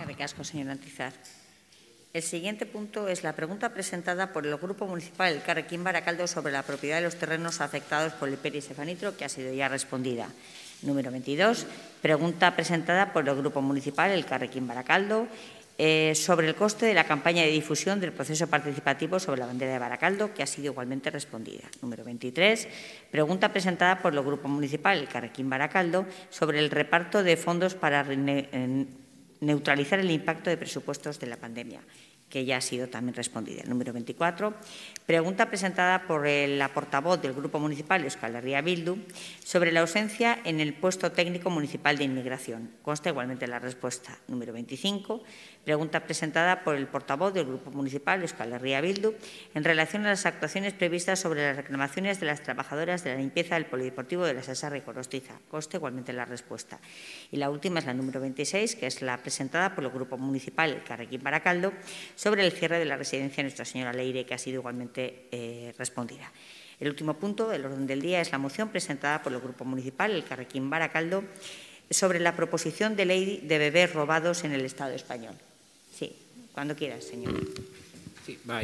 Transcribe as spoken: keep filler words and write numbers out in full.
Ricasco, señor Antizar. El siguiente punto es la pregunta presentada por el Grupo Municipal Elkarrekin Baracaldo sobre la propiedad de los terrenos afectados por el perisefanitro, que ha sido ya respondida. Número veintidós, pregunta presentada por el Grupo Municipal Elkarrekin Baracaldo eh, sobre el coste de la campaña de difusión del proceso participativo sobre la bandera de Baracaldo, que ha sido igualmente respondida. Número veintitrés, pregunta presentada por el Grupo Municipal Elkarrekin Baracaldo sobre el reparto de fondos para neutralizar el impacto de presupuestos de la pandemia, que ya ha sido también respondida. Número veinticuatro, pregunta presentada por la portavoz del Grupo Municipal Euskal Herria Bildu sobre la ausencia en el puesto técnico municipal de inmigración. Consta igualmente la respuesta. Número veinticinco, pregunta presentada por el portavoz del Grupo Municipal Euskal Herria Bildu en relación a las actuaciones previstas sobre las reclamaciones de las trabajadoras de la limpieza del Polideportivo de la Sasarra y Gorostiza. Consta igualmente la respuesta. Y la última es la número veintiséis, que es la presentada por el Grupo Municipal Elkarrekin Baracaldo sobre el cierre de la residencia Nuestra Señora Leire, que ha sido igualmente eh, respondida. El último punto del orden del día es la moción presentada por el Grupo Municipal Elkarrekin Baracaldo sobre la proposición de ley de bebés robados en el Estado español. Sí, cuando quieras, señor. Sí, bai,